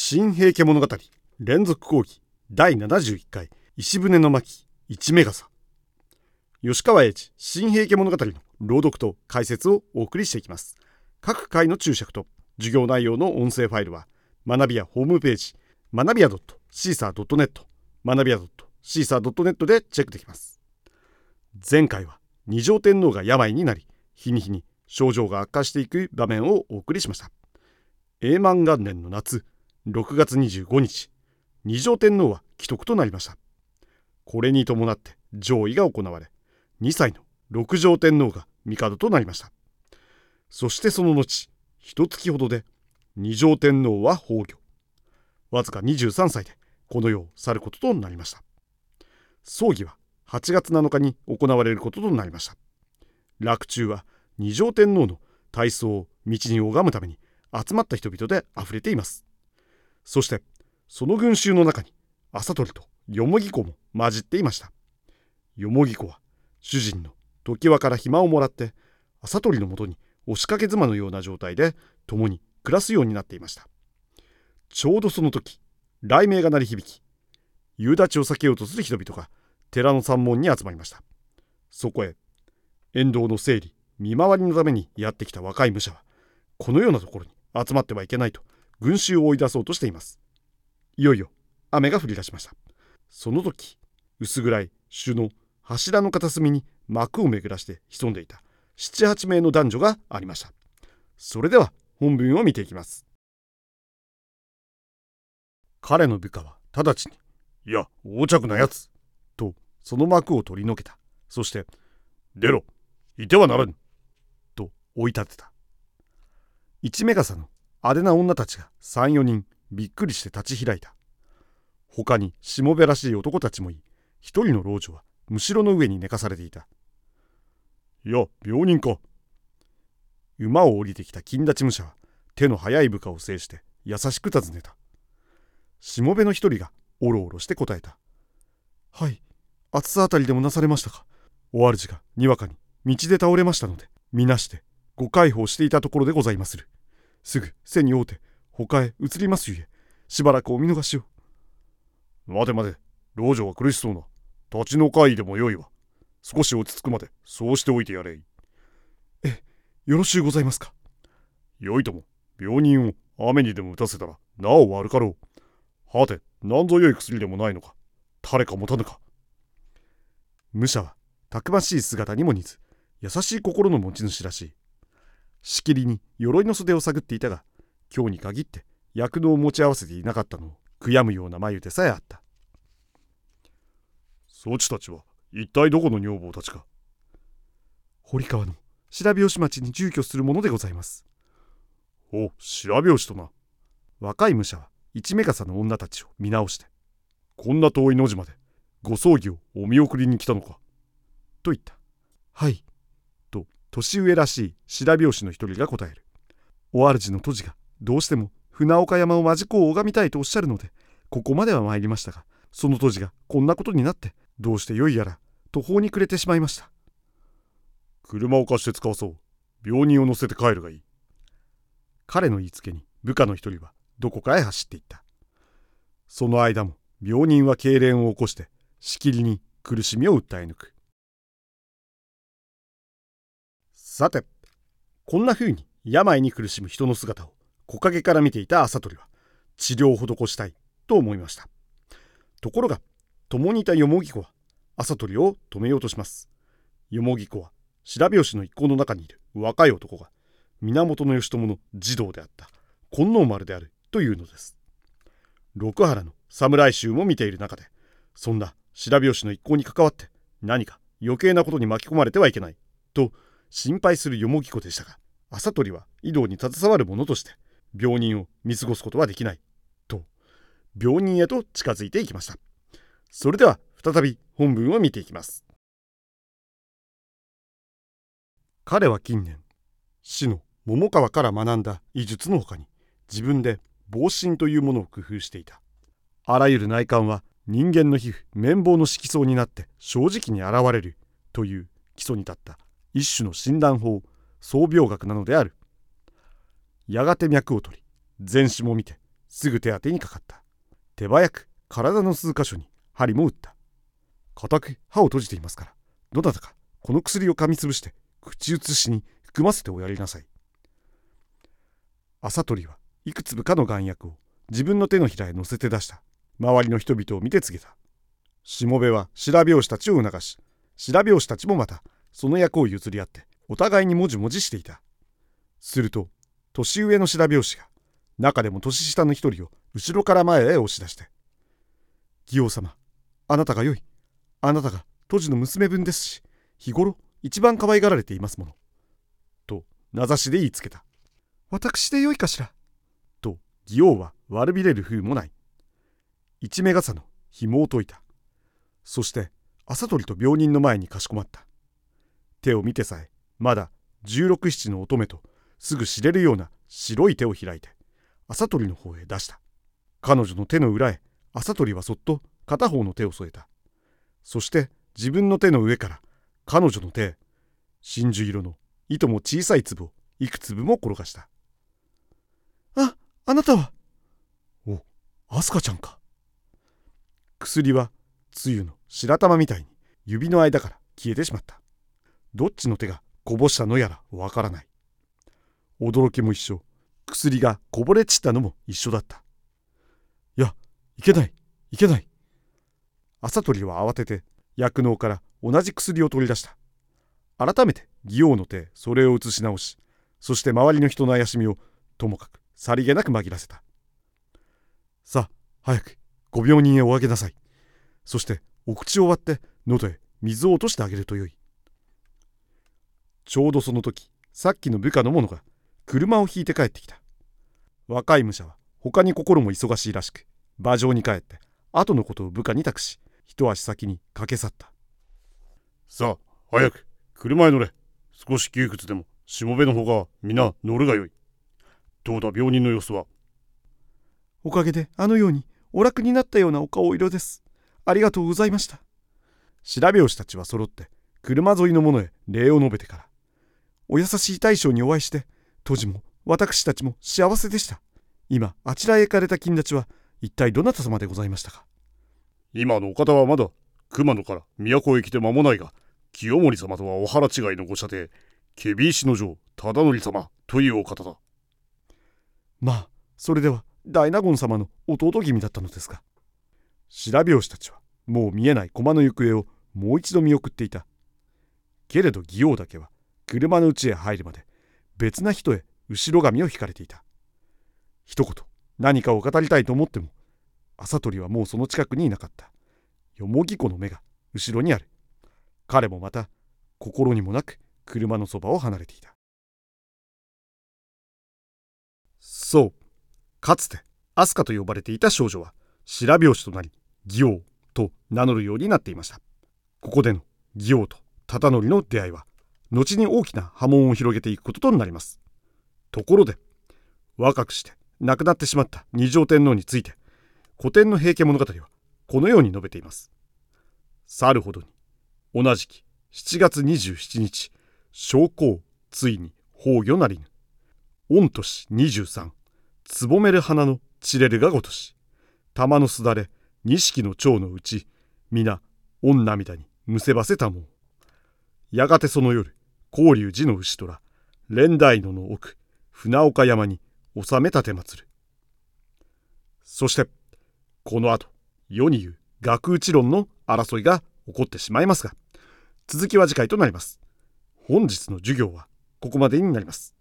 新平家物語連続講義第71回石舟の巻一目笠。吉川英治新平家物語の朗読と解説をお送りしていきます。各回の注釈と授業内容の音声ファイルは学びやホームページ学びや .caesar.net 学びや .caesar.net でチェックできます。前回は二条天皇が病になり日に日に症状が悪化していく場面をお送りしました。永満元年の夏6月25日、二条天皇は危篤となりました。これに伴って攘夷が行われ、2歳の六条天皇が帝となりました。そしてその後、一月ほどで二条天皇は崩御。わずか23歳でこの世を去ることとなりました。葬儀は8月7日に行われることとなりました。洛中は二条天皇の大葬を道に拝むために集まった人々であふれています。そしてその群衆の中に麻鳥とよもぎ子も混じっていました。よもぎ子は主人の常盤から暇をもらって麻鳥のもとに押しかけ妻のような状態で共に暮らすようになっていました。ちょうどその時、雷鳴が鳴り響き、夕立を避けようとする人々が寺の山門に集まりました。そこへ沿道の整理見回りのためにやってきた若い武者は、このようなところに集まってはいけないと群衆を追い出そうとしています。いよいよ雨が降り出しました。その時、薄暗い朱の柱の片隅に幕を巡らして潜んでいた7、8名の男女がありました。それでは本文を見ていきます。彼の部下は直ちに、いや、横着なやつとその幕を取り除けた。そして、出ろ、いてはならぬと追い立てた。一目笠の派手な女たちが3、4人びっくりして立ち開いた。他にしもべらしい男たちもい、一人の老女はむしろの上に寝かされていた。いや、病人か。馬を降りてきた金立ち武者は手の速い部下を制して優しく尋ねた。しもべの一人がおろおろして答えた。はい、暑さあたりでもなされましたか。お主がにわかに道で倒れましたので、みなしてご介抱していたところでございまする。すぐ背に負うて他へ移りますゆえ、しばらくお見逃しを。待て待て、老女は苦しそうな。立ちの会でもよいわ。少し落ち着くまでそうしておいてやれ。よろしゅうございますか。よいとも、病人を雨にでも打たせたらなお悪かろう。はて、なんぞよい薬でもないのか。誰か持たぬか。武者はたくましい姿にも似ず、優しい心の持ち主らしい。しきりに鎧の袖を探っていたが、今日に限って薬能を持ち合わせていなかったのを悔やむような眉でさえあった。そちたちは一体どこの女房たちか。堀川の白拍子町に住居するものでございます。お、白拍子とな。若い武者は一目笠の女たちを見直して、こんな遠い野島でご葬儀をお見送りに来たのかと言った。はい、と年上らしい白拍子の一人が答える。お主の杜氏がどうしても船岡山を間近を拝みたいとおっしゃるので、ここまでは参りましたが、その杜氏がこんなことになってどうしてよいやら途方に暮れてしまいました。車を貸して使わそう。病人を乗せて帰るがいい。彼の言いつけに部下の一人はどこかへ走っていった。その間も病人は痙攣を起こしてしきりに苦しみを訴え抜く。さて、こんな風に病に苦しむ人の姿を木陰から見ていた麻鳥は治療を施したいと思いました。ところが共にいたよもぎ子は麻鳥を止めようとします。よもぎ子は白拍子の一行の中にいる若い男が源義朝の児童であった金王丸であるというのです。六原の侍衆も見ている中で、そんな白拍子の一行に関わって何か余計なことに巻き込まれてはいけないと心配するよもぎ子でしたが、麻鳥は医療に携わる者として病人を見過ごすことはできないと病人へと近づいていきました。それでは再び本文を見ていきます。彼は近年師の桃川から学んだ医術のほかに自分で防身というものを工夫していた。あらゆる内観は人間の皮膚綿棒の色相になって正直に現れるという基礎に立った一種の診断法、総病学なのである。やがて脈を取り全視も見てすぐ手当てにかかった。手早く体の数箇所に針も打った。固く歯を閉じていますから、どなたかこの薬を噛みつぶして口移しに含ませておやりなさい。朝鳥はいくつぶかの丸薬を自分の手のひらへ乗せて出した。周りの人々を見て告げた。しもべは白拍子たちを促し、白拍子たちもまたその役を譲り合ってお互いにもじもじしていた。すると年上の白拍子が中でも年下の一人を後ろから前へ押し出して、義王様、あなたが良い。あなたが当時の娘分ですし、日頃一番可愛がられていますもの。と名指しで言いつけた。私で良いかしら。と義王は悪びれる風もない。一目傘の紐を解いた。そして朝鳥と病人の前にかしこまった。手を見てさえまだ16、17の乙女とすぐ知れるような白い手を開いて朝鳥の方へ出した。彼女の手の裏へ朝鳥はそっと片方の手を添えた。そして自分の手の上から彼女の手へ真珠色のいとも小さい粒をいく粒も転がした。あなたは。お、アスカちゃんか。薬はつゆの白玉みたいに指の間から消えてしまった。どっちの手がこぼしたのやらわからない。驚きも一緒、薬がこぼれ散ったのも一緒だった。いけない。朝鳥は慌てて薬嚢から同じ薬を取り出した。改めて義王の手それを移し直し、そして周りの人の怪しみをともかくさりげなく紛らせた。さあ早くご病人へおあげなさい。そしてお口を割って喉へ水を落としてあげるとよい。ちょうどその時、さっきの部下の者が車を引いて帰ってきた。若い武者は他に心も忙しいらしく、馬上に帰って後のことを部下に託し、一足先に駆け去った。 さあ早く車へ乗れ。少し窮屈でもしもべの方が皆乗るがよい。どうだ病人の様子は。 おかげであのようにお楽になったようなお顔色です。ありがとうございました。白拍子たちは揃って車沿いの者へ礼を述べてから、お優しい大将にお会いして当時も私たちも幸せでした。今あちらへ行かれた金立ちは一体どなた様でございましたか。 今のお方はまだ熊野から都へ来て間もないが、清盛様とはお腹違いのご舎弟、検石の城忠則様というお方だ。 まあそれでは大納言様の弟君だったのですか。白拍子たちはもう見えない駒の行方をもう一度見送っていた。けれど義王だけは車の内へ入るまで別な人へ後ろ髪を引かれていた。一言何かを語りたいと思っても朝鳥はもうその近くにいなかった。よもぎ子の目が後ろにある。彼もまた心にもなく車のそばを離れていた。そう、かつて飛鳥と呼ばれていた少女は白拍子となり義王と名乗るようになっていました。ここでの義王と忠則の出会いは後に大きな波紋を広げていくこととなります。ところで若くして亡くなってしまった二条天皇について古典の平家物語はこのように述べています。さるほどに同じき7月27日正幸ついに崩御なりぬ。御年23つぼめる花の散れるがごとし、玉のすだれ錦の蝶のうち皆御涙にむせばせたもう。やがてその夜広隆寺の牛虎蓮台野の奥船岡山に納め立て祭る。そしてこの後世に言う学打ち論の争いが起こってしまいますが、続きは次回となります。本日の授業はここまでになります。